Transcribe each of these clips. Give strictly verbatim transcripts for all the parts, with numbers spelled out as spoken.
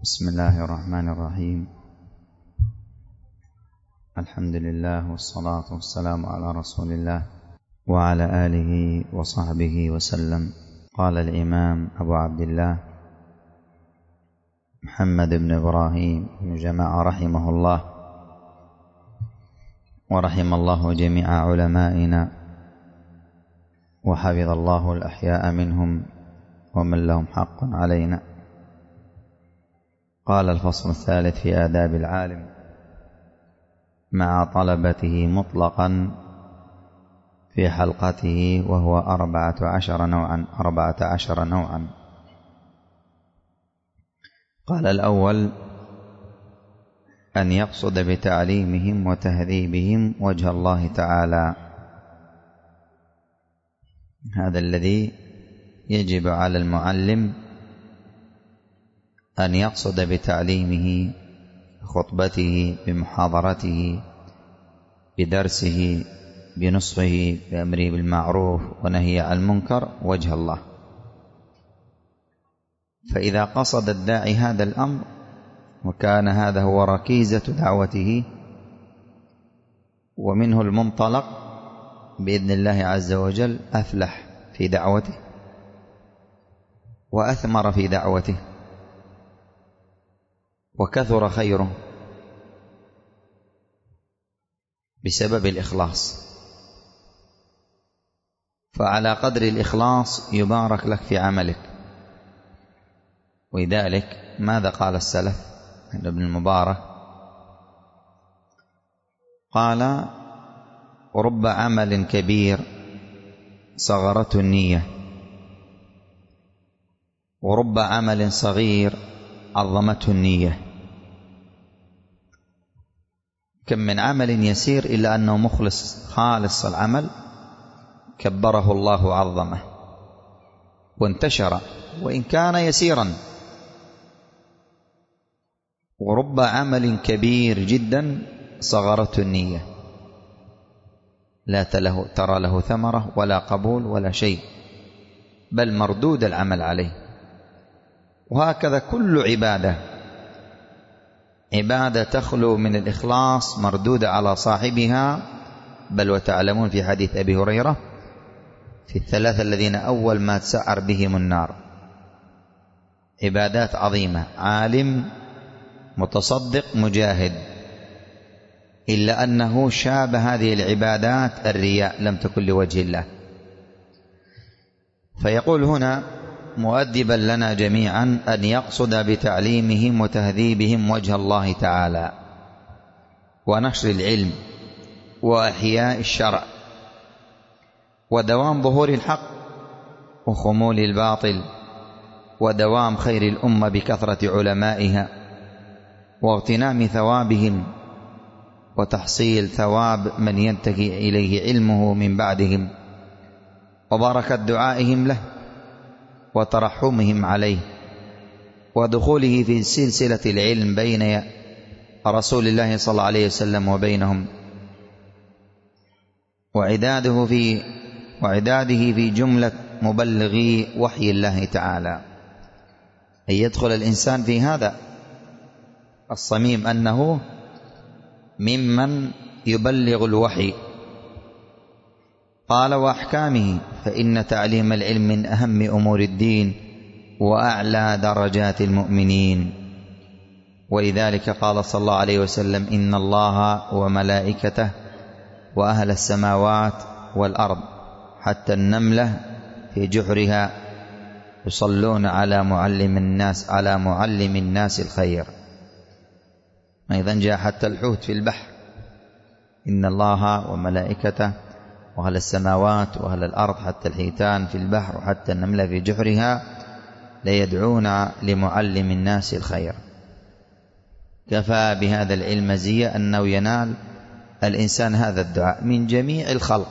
بسم الله الرحمن الرحيم. الحمد لله والصلاة والسلام على رسول الله وعلى آله وصحبه وسلم. قال الإمام أبو عبد الله محمد بن إبراهيم بن جماعة رحمه الله، ورحم الله جميع علمائنا، وحفظ الله الأحياء منهم ومن لهم حق علينا. قال: الفصل الثالث في آداب العالم مع طلبته مطلقا في حلقته، وهو أربعة عشر نوعا أربعة عشر نوعا. قال: الأول أن يقصد بتعليمهم وتهذيبهم وجه الله تعالى، هذا الذي يجب على المعلم أن يقصد بتعليمه، بخطبته، بمحاضرته، بدرسه، بنصحه، بأمره بالمعروف ونهي عن المنكر وجه الله. فإذا قصد الداعي هذا الأمر وكان هذا هو ركيزة دعوته ومنه المنطلق بإذن الله عز وجل، أفلح في دعوته وأثمر في دعوته وكثر خيره بسبب الإخلاص. فعلى قدر الإخلاص يبارك لك في عملك. ولذلك ماذا قال السلف عند ابن المبارك؟ قال: رب عمل كبير صغرته النية، ورب عمل صغير عظمته النية. كم من عمل يسير إلا أنه مخلص خالص العمل كبره الله وعظمه وانتشر وإن كان يسيرا، ورب عمل كبير جدا صغرته النية، لا ترى له ثمرة ولا قبول ولا شيء، بل مردود العمل عليه. وهكذا كل عبادة عبادة تخلو من الإخلاص مردودة على صاحبها. بل وتعلمون في حديث أبي هريرة في الثلاثة الذين أول ما تسعر بهم النار، عبادات عظيمة: عالم، متصدق، مجاهد، إلا أنه شابه هذه العبادات الرياء، لم تكن لوجه الله. فيقول هنا مؤدبا لنا جميعا أن يقصد بتعليمهم وتهذيبهم وجه الله تعالى، ونشر العلم، وإحياء الشرع، ودوام ظهور الحق وخمول الباطل، ودوام خير الأمة بكثرة علمائها، واغتنام ثوابهم، وتحصيل ثواب من ينتهي إليه علمه من بعدهم، وبركة دعائهم له، وترحمهم عليه، ودخوله في سلسلة العلم بين رسول الله صلى الله عليه وسلم وبينهم، وعداده في وعداده في جملة مبلغي وحي الله تعالى. أن يدخل الإنسان في هذا الصميم أنه ممن يبلغ الوحي. قال: وأحكامه، فإن تعليم العلم من أهم أمور الدين وأعلى درجات المؤمنين. ولذلك قال صلى الله عليه وسلم: إن الله وملائكته وأهل السماوات والأرض حتى النملة في جحرها يصلون على معلم الناس على معلم الناس الخير. أيضا جاء حتى الحوت في البحر: إن الله وملائكته وأهل السماوات وأهل الأرض حتى الحيتان في البحر وحتى النملة في جحرها ليدعون لمعلم الناس الخير. كفى بهذا العلم مزية أنه ينال الإنسان هذا الدعاء من جميع الخلق،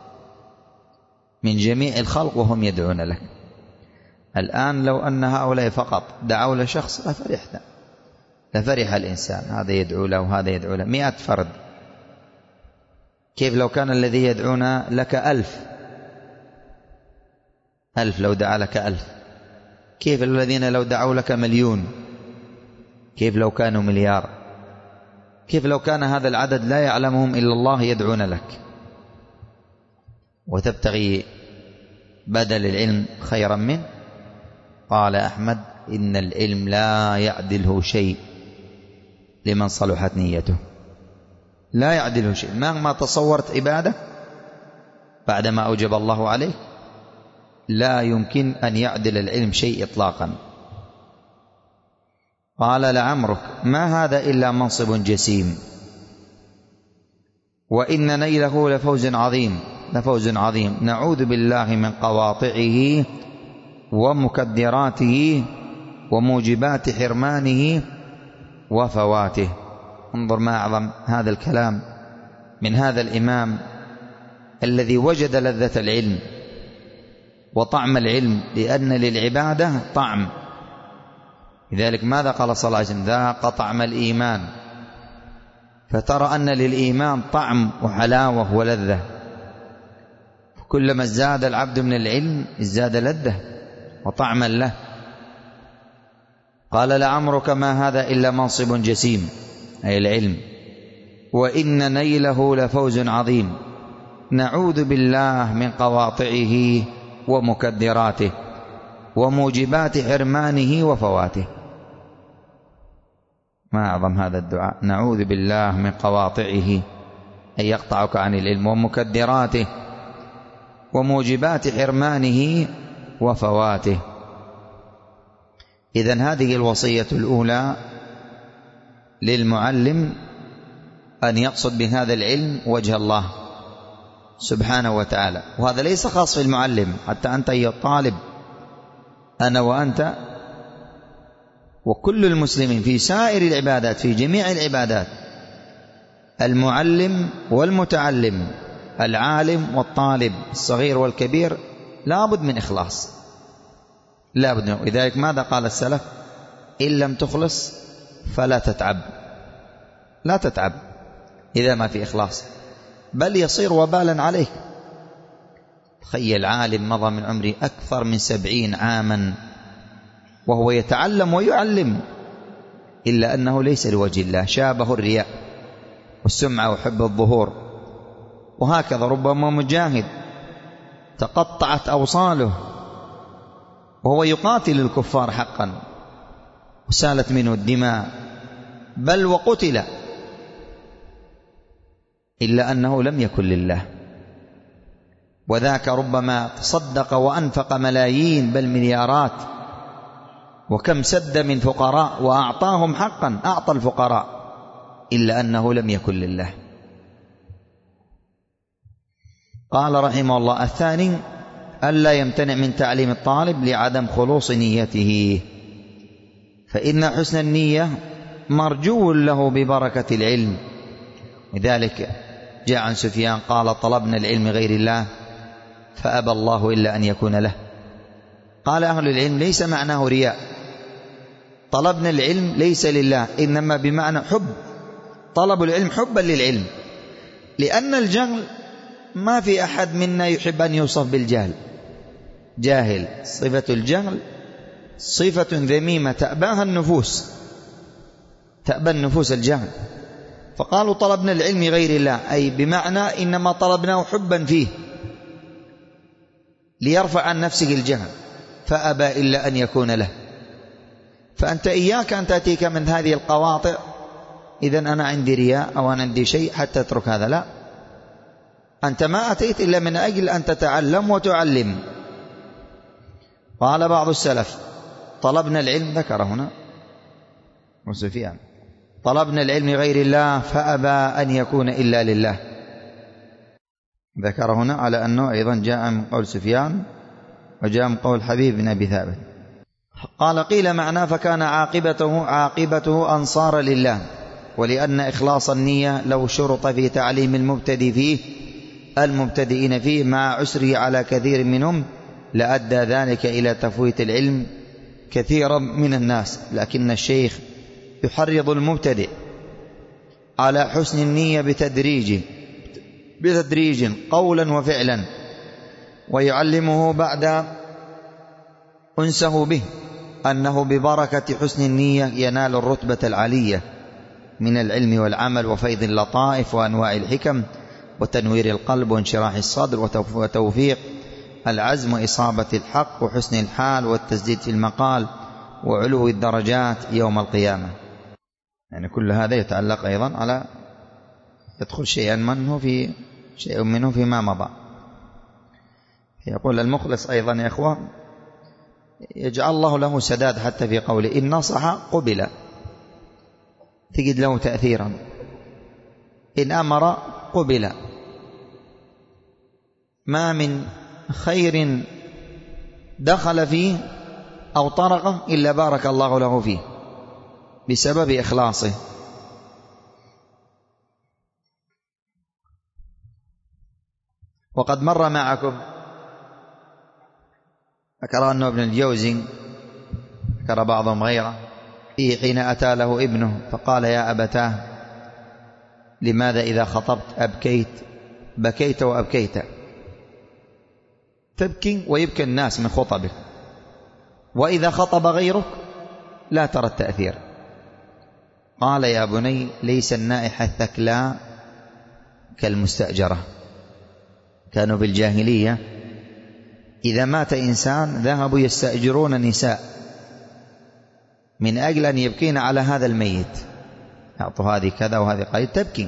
من جميع الخلق وهم يدعون لك. الآن لو أن هؤلاء فقط دعوا لشخص لفرحنا، لفرح الإنسان، هذا يدعو له وهذا يدعو له، مئة فرد. كيف لو كان الذي يدعون لك ألف ألف لو دعا لك ألف؟ كيف الذين لو دعوا لك مليون؟ كيف لو كانوا مليار؟ كيف لو كان هذا العدد لا يعلمهم إلا الله يدعون لك وتبتغي بدل العلم خيرا منه؟ قال أحمد: إن العلم لا يعدله شيء لمن صلحت نيته. لا يعدله شيء، مهما تصورت عبادة بعدما أوجب الله عليك لا يمكن أن يعدل العلم شيء إطلاقا. قال: لعمرك ما هذا إلا منصب جسيم، وإن نيله لفوز عظيم لفوز عظيم نعوذ بالله من قواطعه ومكدراته وموجبات حرمانه وفواته. انظر ما أعظم هذا الكلام من هذا الإمام الذي وجد لذة العلم وطعم العلم، لأن للعبادة طعم. لذلك ماذا قال صلى الله عليه وسلم؟ ذاق طعم الإيمان. فترى أن للإيمان طعم وحلاوة ولذة، كلما ازداد العبد من العلم ازداد لذة وطعما له. قال: لعمرك ما هذا إلا منصب جسيم، أي العلم، وإن نيله لفوز عظيم نعوذ بالله من قواطعه ومكدراته وموجبات حرمانه وفواته. ما أعظم هذا الدعاء، نعوذ بالله من قواطعه أي يقطعك عن العلم، ومكدراته وموجبات حرمانه وفواته. إذن هذه الوصية الأولى للمعلم، أن يقصد بهذا العلم وجه الله سبحانه وتعالى. وهذا ليس خاص في المعلم، حتى أنت أيها الطالب، أنا وأنت وكل المسلمين في سائر العبادات، في جميع العبادات، المعلم والمتعلم، العالم والطالب، الصغير والكبير، لا بد من إخلاص، لا بد. لذلك ماذا قال السلف؟ إن لم تخلص فلا تتعب، لا تتعب إذا ما في إخلاص، بل يصير وبالا عليك. تخيل عالم مضى من عمره أكثر من سبعين عاما وهو يتعلم ويعلم، إلا أنه ليس لوجه الله، شابه الرياء والسمعة وحب الظهور. وهكذا ربما مجاهد تقطعت أوصاله وهو يقاتل الكفار حقا وسالت منه الدماء بل وقتل، إلا أنه لم يكن لله. وذاك ربما تصدق وأنفق ملايين بل مليارات، وكم سد من فقراء وأعطاهم حقا، أعطى الفقراء، إلا أنه لم يكن لله. قال رحمه الله: الثاني ألا يمتنع من تعليم الطالب لعدم خلوص نيته، فإن حسن النية مرجو له ببركة العلم. لذلك جاء عن سفيان قال: طلبنا العلم غير الله فأبى الله إلا أن يكون له. قال أهل العلم: ليس معناه رياء، طلبنا العلم ليس لله، إنما بمعنى حب، طلب العلم حبا للعلم، لأن الجهل ما في أحد منا يحب أن يوصف بالجهل، جاهل، صفة الجهل صفة ذميمة تأباها النفوس، تأبى النفوس الجهل. فقالوا طلبنا العلم غير الله، أي بمعنى إنما طلبناه حبا فيه ليرفع عن نفسه الجهل، فأبى إلا أن يكون له. فأنت إياك أن تأتيك من هذه القواطع إذن أنا عندي رياء أو أنا عندي شيء حتى اترك هذا، لا، أنت ما أتيت إلا من أجل أن تتعلم وتعلم. قال بعض السلف: طلبنا العلم، ذكر هنا وسفيان، طلبنا العلم غير الله فأبى أن يكون إلا لله. ذكر هنا على أنه أيضا جاء من قول سفيان وجاء من قول حبيب بن أبي ثابت. قال: قيل معناه فكان عاقبته عاقبته أنصار لله، ولأن إخلاص النية لو شرط في تعليم المبتدئ فيه المبتدئين فيه مع عسره على كثير منهم لأدى ذلك إلى تفويت العلم كثيرا من الناس. لكن الشيخ يحرض المبتدئ على حسن النية بتدريج بتدريج قولا وفعلا، ويعلمه بعد أنسه به أنه ببركة حسن النية ينال الرتبة العالية من العلم والعمل وفيض اللطائف وأنواع الحكم وتنوير القلب وانشراح الصدر وتوفيق العزم وإصابة الحق وحسن الحال والتسديد في المقال وعلو الدرجات يوم القيامة. يعني كل هذا يتعلق أيضا على يدخل شيئا منه في شيء منه فيما مضى. يقول المخلص أيضا يا إخوة يجعل الله له سداد حتى في قوله إن نصح قبل، تجد له تأثيرا. إن أمر قبل. ما من خير دخل فيه أو طرقه إلا بارك الله له فيه بسبب إخلاصه. وقد مر معكم ذكر أنه ابن الجوزي ذكر بعضهم غيره فيه حين أتى له ابنه فقال يا أبتاه لماذا إذا خطبت أبكيت بكيت وأبكيت؟ تبكي ويبكي الناس من خطبك، وإذا خطب غيرك لا ترى التأثير. قال يا بني ليس النائحة الثكلاء كالمستأجرة. كانوا بالجاهلية إذا مات إنسان ذهبوا يستأجرون نساء من أجل أن يبكين على هذا الميت، أعطوا هذه كذا وهذه قليل تبكي.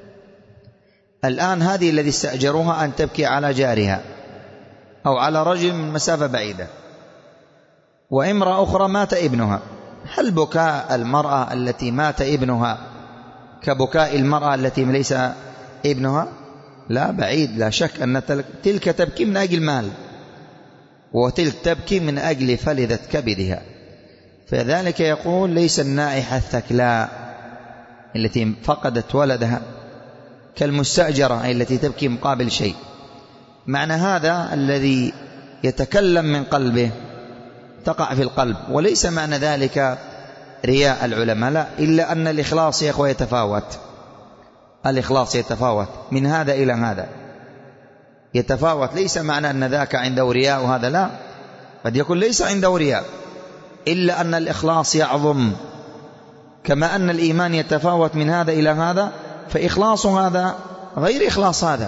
الآن هذه الذي استأجروها أن تبكي على جارها أو على رجل من مسافة بعيدة، وامرأة أخرى مات ابنها، هل بكاء المرأة التي مات ابنها كبكاء المرأة التي ليس ابنها؟ لا، بعيد. لا شك أن تلك تبكي من أجل مال وتلك تبكي من أجل فلذة كبدها. فذلك يقول ليس النائحة الثكلاء التي فقدت ولدها كالمستأجرة أي التي تبكي مقابل شيء. معنى هذا الذي يتكلم من قلبه تقع في القلب، وليس معنى ذلك رياء العلماء، لا، إلا أن الإخلاص يا أخوة يتفاوت. الإخلاص يتفاوت من هذا إلى هذا، يتفاوت. ليس معنى أن ذاك عنده رياء وهذا لا، قد يكون ليس عنده رياء، إلا أن الإخلاص يعظم. كما أن الإيمان يتفاوت من هذا إلى هذا، فإخلاص هذا غير إخلاص هذا،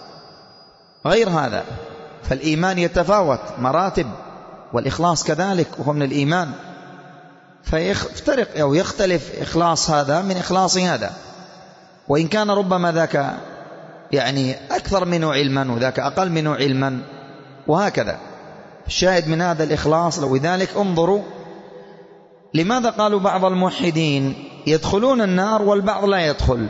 غير هذا. فالإيمان يتفاوت مراتب، والإخلاص كذلك وهو من الإيمان، فيفترق أو يختلف إخلاص هذا من إخلاص هذا، وإن كان ربما ذاك يعني أكثر منه علما وذاك أقل منه علما، وهكذا. الشاهد من هذا الإخلاص. ولذلك انظروا لماذا قالوا بعض الموحدين يدخلون النار والبعض لا يدخل.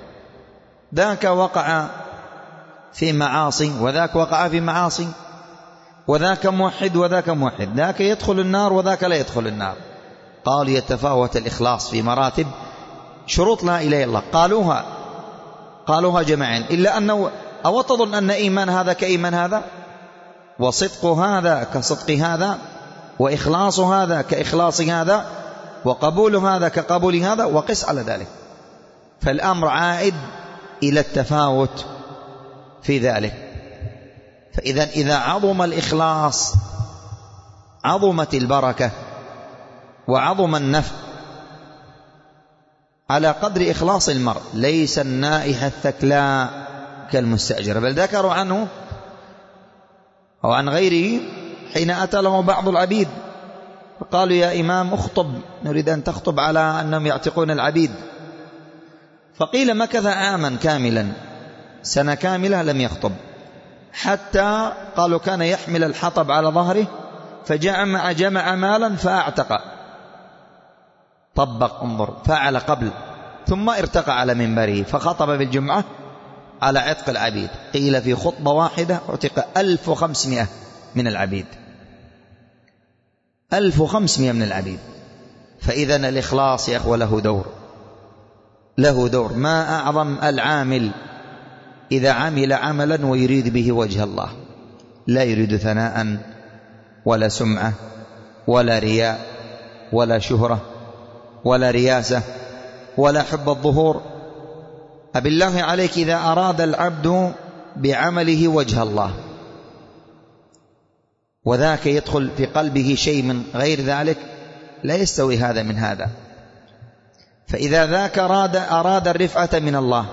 ذاك وقع في معاصي وذاك وقع في معاصي، وذاك موحد وذاك موحد، ذاك يدخل النار وذاك لا يدخل النار. قالوا يتفاوت الإخلاص في مراتب. شروط لا إله إلا الله قالوها قالوها جماعين، إلا أنه أو تظن أن إيمان هذا كإيمان هذا، وصدق هذا كصدق هذا، وإخلاص هذا كإخلاص هذا، وقبول هذا كقبول هذا، وقس على ذلك. فالأمر عائد إلى التفاوت في ذلك. فإذا إذا عظم الإخلاص عظمت البركة وعظم النفع على قدر إخلاص المرء. ليس النائحة الثكلاء كالمستأجرة. بل ذكروا عنه أو عن غيره حين أتى له بعض العبيد فقالوا يا إمام اخطب، نريد أن تخطب على أنهم يعتقون العبيد. فقيل مكث عاما كاملا، سنة كاملة لم يخطب، حتى قالوا كان يحمل الحطب على ظهره فجمع جمع مالا فأعتق. طبق، انظر، فعل قبل، ثم ارتقى على منبره فخطب بالجمعة على عتق العبيد. قيل في خطبة واحدة اعتق ألف وخمسمائة من العبيد، ألف وخمسمائة من العبيد. فإذا الإخلاص يا أخوة له دور، له دور. ما أعظم العامل إذا عمل عملا ويريد به وجه الله، لا يريد ثناء ولا سمعة ولا رياء ولا شهرة ولا رياسة ولا حب الظهور. أبالله عليك إذا أراد العبد بعمله وجه الله وذاك يدخل في قلبه شيء من غير ذلك، لا يستوي هذا من هذا. فإذا ذاك أراد, أراد الرفعة من الله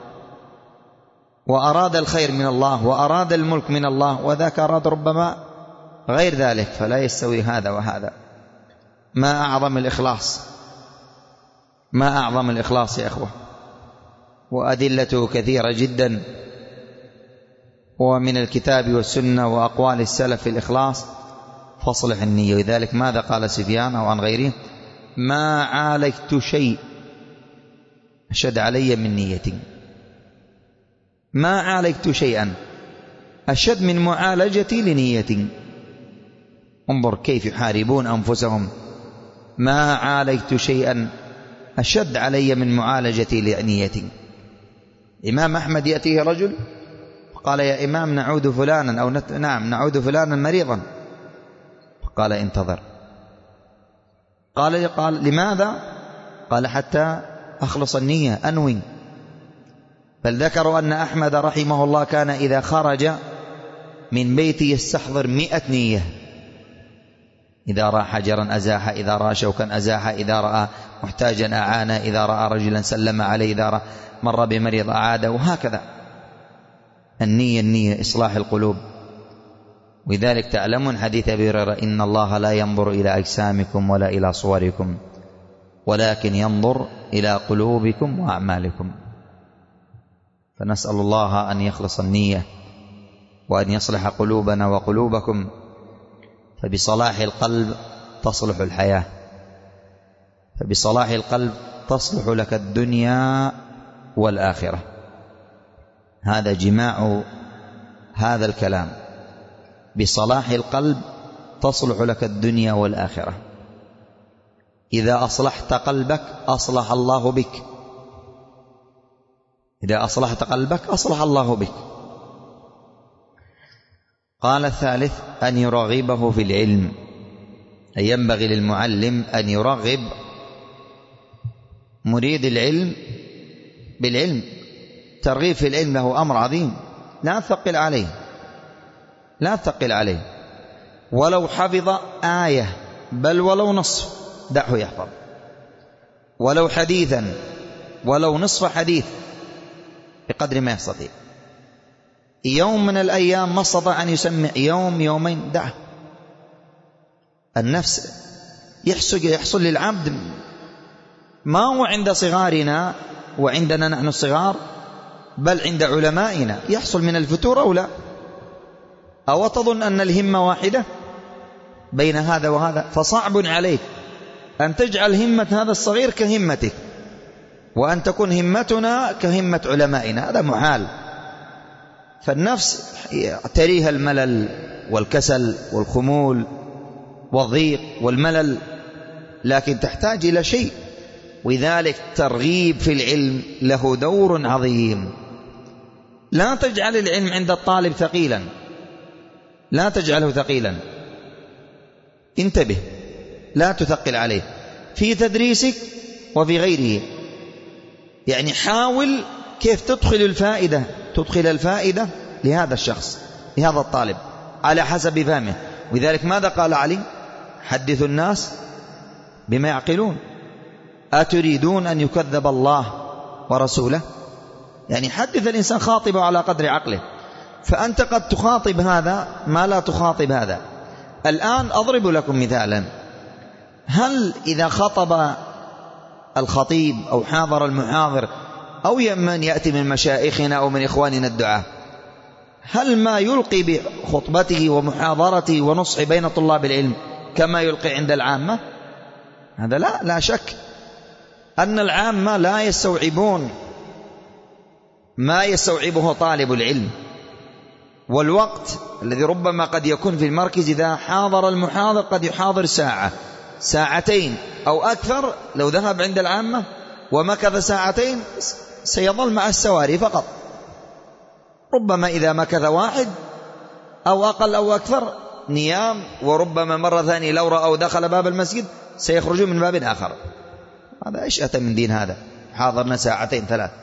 وأراد الخير من الله وأراد الملك من الله، وذاك أراد ربما غير ذلك، فلا يستوي هذا وهذا. ما أعظم الإخلاص، ما أعظم الإخلاص يا أخوة، وأدلته كثيرة جدا، ومن الكتاب والسنة وأقوال السلف في الإخلاص فاصلح النية. لذلك ماذا قال سفيان أو عن غيره؟ ما عالجت شيء أشد علي من نيتي. ما عالجت شيئا أشد من معالجتي لنيتي. انظر كيف يحاربون أنفسهم. ما عالجت شيئا أشد علي من معالجتي لنيتي. إمام أحمد يأتيه رجل قال يا إمام نعود فلانا أو نت... نعم نعود فلانا مريضا. قال انتظر. قال قال لماذا؟ قال حتى أخلص النية أنوي. بل ذكروا أن أحمد رحمه الله كان إذا خرج من بيته يستحضر مئة نية. إذا رأى حجرا أزاح، إذا رأى شوكا أزاح، إذا رأى محتاجا أعانه، إذا رأى رجلا سلم عليه، إذا رأى مر بمريض أعاده، وهكذا. النية النية إصلاح القلوب. ولذلك تعلمون حديث أبي هريرة إن الله لا ينظر إلى أجسامكم ولا إلى صوركم ولكن ينظر إلى قلوبكم وأعمالكم. فنسأل الله أن يخلص النية وأن يصلح قلوبنا وقلوبكم، فبصلاح القلب تصلح الحياة، فبصلاح القلب تصلح لك الدنيا والآخرة. هذا جماع هذا الكلام. بصلاح القلب تصلح لك الدنيا والآخرة. إذا أصلحت قلبك أصلح الله بك. إذا أصلحت قلبك أصلح الله بك. قال الثالث أن يرغبه في العلم، أي ينبغي للمعلم أن يرغب مريد العلم بالعلم. ترغيب في العلم له أمر عظيم، لا تثقل عليه، لا تثقل عليه. ولو حفظ آية بل ولو نصف دعه يحفظ، ولو حديثا ولو نصف حديث بقدر ما يستطيع. يوم من الأيام ما استطاع أن يسمع يوم يومين دعه. النفس يحصل, يحصل للعبد ما هو عند صغارنا وعندنا نحن الصغار، بل عند علمائنا يحصل من الفتور أو لا. أو تظن أن الهمة واحدة بين هذا وهذا؟ فصعب عليك أن تجعل همة هذا الصغير كهمتك، وأن تكون همتنا كهمة علمائنا، هذا محال. فالنفس تريها الملل والكسل والخمول والضيق والملل، لكن تحتاج إلى شيء. وذلك ترغيب في العلم له دور عظيم. لا تجعل العلم عند الطالب ثقيلا، لا تجعله ثقيلا، انتبه، لا تثقل عليه في تدريسك وفي غيره. يعني حاول كيف تدخل الفائدة، تدخل الفائدة لهذا الشخص، لهذا الطالب على حسب فهمه. ولذلك ماذا قال علي؟ حدثوا الناس بما يعقلون. أتريدون أن يكذب الله ورسوله؟ يعني حدث الإنسان خاطبه على قدر عقله. فأنت قد تخاطب هذا ما لا تخاطب هذا. الآن أضرب لكم مثالا. هل إذا خطب الخطيب أو حاضر المحاضر أو من يأتي من مشايخنا أو من إخواننا الدعاة، هل ما يلقي بخطبته ومحاضرته ونصح بين طلاب العلم كما يلقي عند العامة؟ هذا لا لا شك أن العامة لا يستوعبون ما يستوعبه طالب العلم. والوقت الذي ربما قد يكون في المركز إذا حاضر المحاضر قد يحاضر ساعة ساعتين أو أكثر، لو ذهب عند العامة ومكث ساعتين سيظل مع السواري فقط. ربما إذا مكث واحد أو أقل أو أكثر نيام، وربما مرة ثانية لو رأوا دخل باب المسجد سيخرجون من باب آخر. هذا إيش أتى من دين هذا؟ حاضرنا ساعتين ثلاث.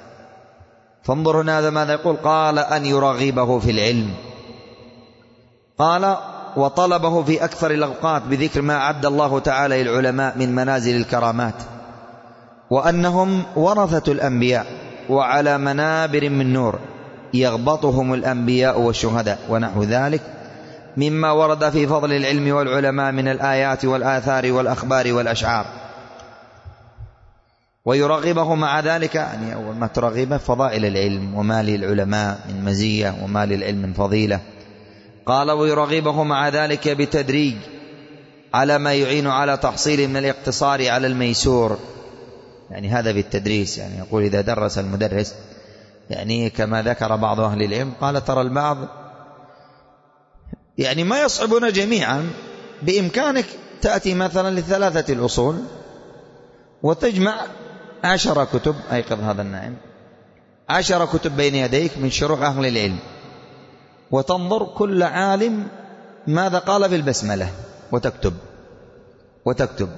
فانظر هذا ماذا يقول؟ قال أن يرغبه في العلم. قال وطلبه في أكثر الأوقات بذكر ما أعد الله تعالى للعلماء من منازل الكرامات، وأنهم ورثة الأنبياء وعلى منابر من نور يغبطهم الأنبياء والشهداء ونحو ذلك مما ورد في فضل العلم والعلماء من الآيات والآثار والأخبار والأشعار، ويرغبه مع ذلك، يعني أول ما ترغبه فضائل العلم وما للعلماء من مزية وما للعلم من فضيلة. قال ويرغبه مع ذلك بتدريج على ما يعين على تحصيله من الاقتصار على الميسور، يعني هذا بالتدريس، يعني يقول إذا درس المدرس، يعني كما ذكر بعض أهل العلم قال ترى البعض يعني ما يصعبون جميعا، بإمكانك تأتي مثلا لثلاثة الأصول وتجمع عشر كتب، أيقظ هذا النائم، عشر كتب بين يديك من شروح أهل العلم، وتنظر كل عالم ماذا قال في البسملة وتكتب وتكتب،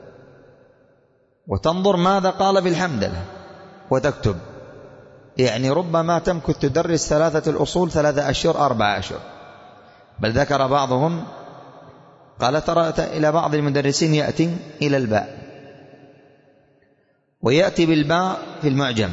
وتنظر ماذا قال في الحمدلة وتكتب، يعني ربما تمكث تدرس ثلاثة الأصول ثلاثة أشهر أربعة أشهر. بل ذكر بعضهم قال ترى إلى بعض المدرسين يأتي إلى الباء ويأتي بالباء في المعجم،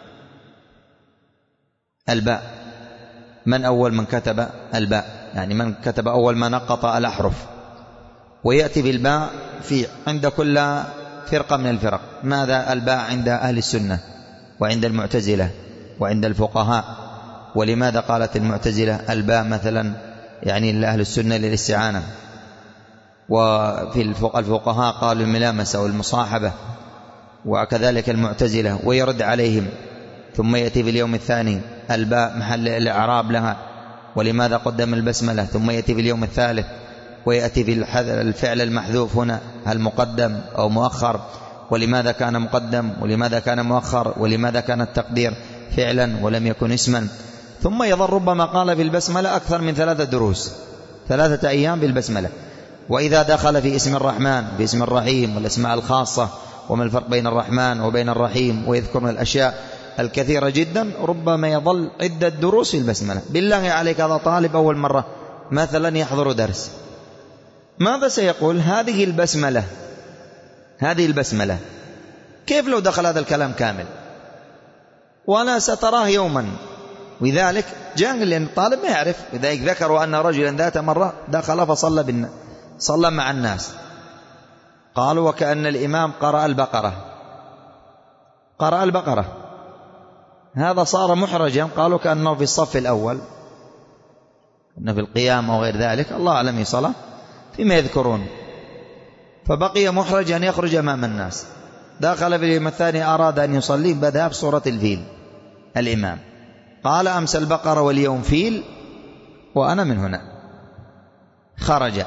الباء من أول من كتب الباء، يعني من كتب أول ما نقط الأحرف، ويأتي بالباء في عند كل فرقة من الفرق، ماذا الباء عند أهل السنة وعند المعتزلة وعند الفقهاء، ولماذا قالت المعتزلة الباء مثلا يعني لأهل السنة للاستعانة، وفي الفقهاء قالوا الملامسة والمصاحبة، وكذلك المعتزلة، ويرد عليهم. ثم يأتي في اليوم الثاني الباء محل الإعراب لها، ولماذا قدم البسملة، ثم يأتي في اليوم الثالث ويأتي في الفعل المحذوف هنا هل مقدم أو مؤخر، ولماذا كان مقدم ولماذا كان مؤخر، ولماذا كان التقدير فعلا ولم يكن اسما. ثم يظل ربما قال في البسملة أكثر من ثلاثة دروس، ثلاثة أيام بالبسملة. وإذا دخل في اسم الرحمن في اسم الرحيم والأسماء الخاصة وما الفرق بين الرحمن وبين الرحيم، ويذكرنا الأشياء الكثيرة جدا، ربما يظل عدة دروس في البسملة. بالله عليك هذا طالب أول مرة مثلا يحضر درس، ماذا سيقول؟ هذه البسملة هذه البسملة كيف لو دخل هذا الكلام كامل؟ وأنا ستراه يوما. ولذلك جاء لأن الطالب ما يعرف، لذلك ذكروا أن رجلا ذات مرة دخل فصلى بالناس، صلى مع الناس، قالوا وكأن الإمام قرأ البقرة قرأ البقرة هذا صار محرجا، قالوا كأنه في الصف الأول، أنه في القيام أو غير ذلك، الله أعلم صلاة فيما يذكرون، فبقي محرج أن يخرج أمام الناس. دخل في اليوم الثاني أراد أن يصلي، بدأ بصورة الفيل الإمام، قال أمس البقرة واليوم فيل وأنا من هنا، خرج.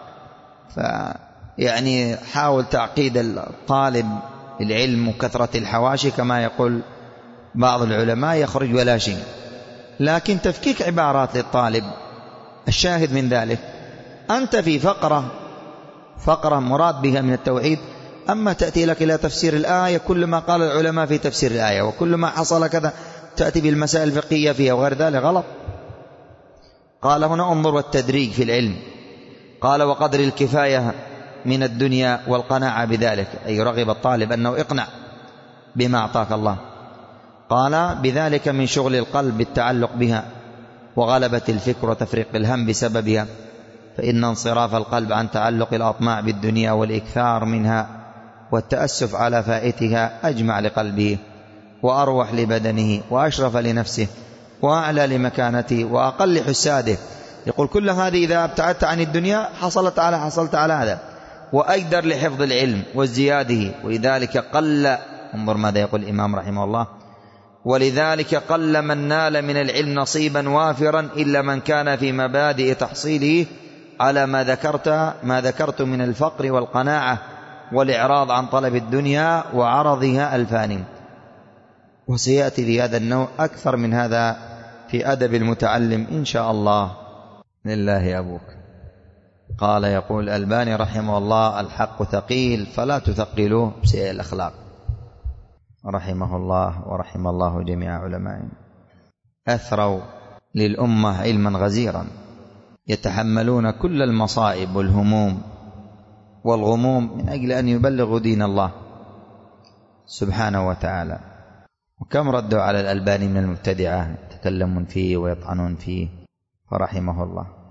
فيعني حاول تعقيد الطالب العلم وكثرة الحواشي كما يقول بعض العلماء يخرج ولا شيء، لكن تفكيك عبارات للطالب. الشاهد من ذلك أنت في فقرة فقرة مراد بها من التوحيد، أما تأتي لك إلى تفسير الآية كل ما قال العلماء في تفسير الآية وكل ما حصل كذا، تأتي بالمسائل الفقهية فيها وغير ذلك، غلط. قال هنا انظر والتدريج في العلم، قال وقدر الكفاية من الدنيا والقناعة بذلك، أي رغب الطالب أنه اقنع بما أعطاك الله. قال بذلك من شغل القلب بالتعلق بها وغلبة الفكر وتفريق الهم بسببها، فإن انصراف القلب عن تعلق الأطماع بالدنيا والإكثار منها والتأسف على فائتها أجمع لقلبه وأروح لبدنه وأشرف لنفسه وأعلى لمكانته وأقل حساده. يقول كل هذه إذا ابتعدت عن الدنيا حصلت على حصلت على هذا، وأقدر لحفظ العلم وازدياده. ولذلك قل، انظر ماذا يقول الإمام رحمه الله، ولذلك قل من نال من العلم نصيبا وافرا إلا من كان في مبادئ تحصيله على ما ذكرت ما ذكرت من الفقر والقناعة والإعراض عن طلب الدنيا وعرضها الفاني. وسيأتي في هذا النوع أكثر من هذا في أدب المتعلم إن شاء الله. لله أبوك. قال يقول الألباني رحمه الله الحق ثقيل فلا تثقلوه بسيء الأخلاق، رحمه الله ورحم الله جميع علمائنا. أثروا للأمة علما غزيرا يتحملون كل المصائب والهموم والغموم من أجل أن يبلغوا دين الله سبحانه وتعالى. وكم ردوا على الألباني من المبتدعة يتكلمون فيه ويطعنون فيه فرحمه الله.